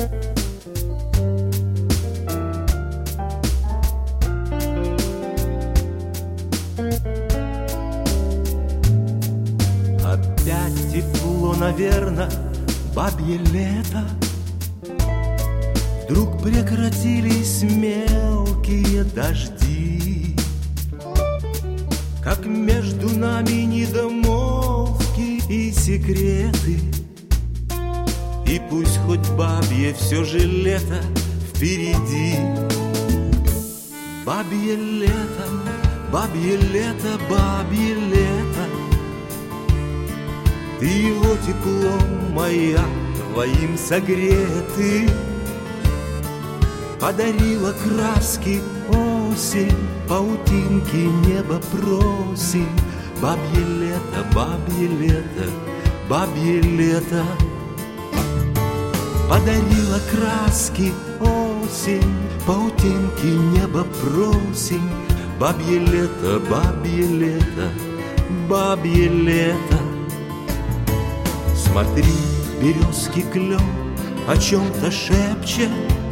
Опять тепло, наверно, бабье лето. Вдруг прекратились мелкие дожди, как между нами недомолвки и секреты. И пусть хоть бабье все же лето впереди. Бабье лето, бабье лето, бабье лето. Ты его теплом, моя, твоим согретый. Подарила краски осень, паутинки неба просим. Бабье лето, бабье лето, бабье лето. Подарила краски осень, паутинки неба просим. Бабье лето, бабье лето, бабье лето. Смотри, березки клен о чем-то шепчет,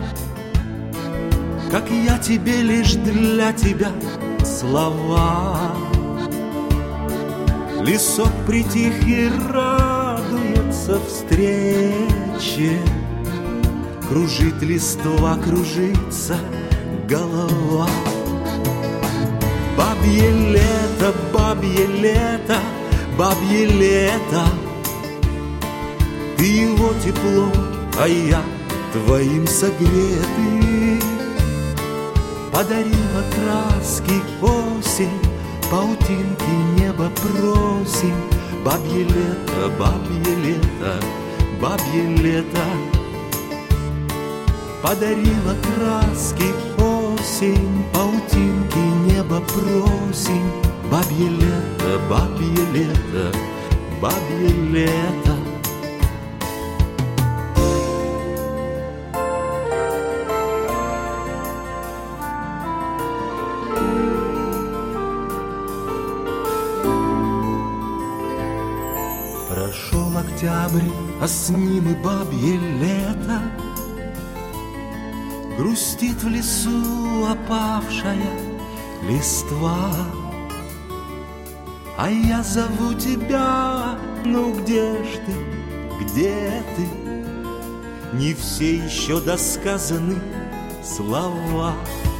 как я тебе лишь для тебя слова. Лесок притих и радуется встрече. Кружит листва, кружится голова. Бабье лето, бабье лето, бабье лето. Ты его тепло, а я твоим согретый. Подарила краски осень, паутинки неба просим. Бабье лето, бабье лето, бабье лето. Подарила краски осень, паутинки неба просим. Бабье лето, бабье лето, бабье лето. Прошел октябрь, а с ним и бабье лето. Грустит в лесу опавшая листва. А я зову тебя, ну где ж ты, где ты? Не все еще досказаны слова.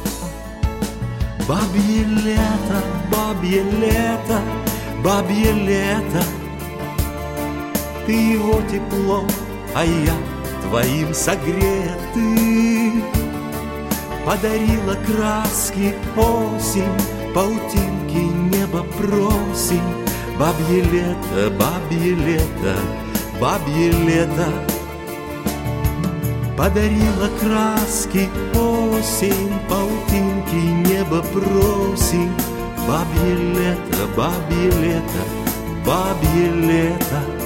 Бабье лето, бабье лето, бабье лето. Ты его тепло, а я твоим согретый. Подарила краски осень, паутинки неба просим. Бабье лето, бабье лето, бабье лето. Подарила краски осень, паутинки неба просим. Бабье лето, бабье лето, бабье лето.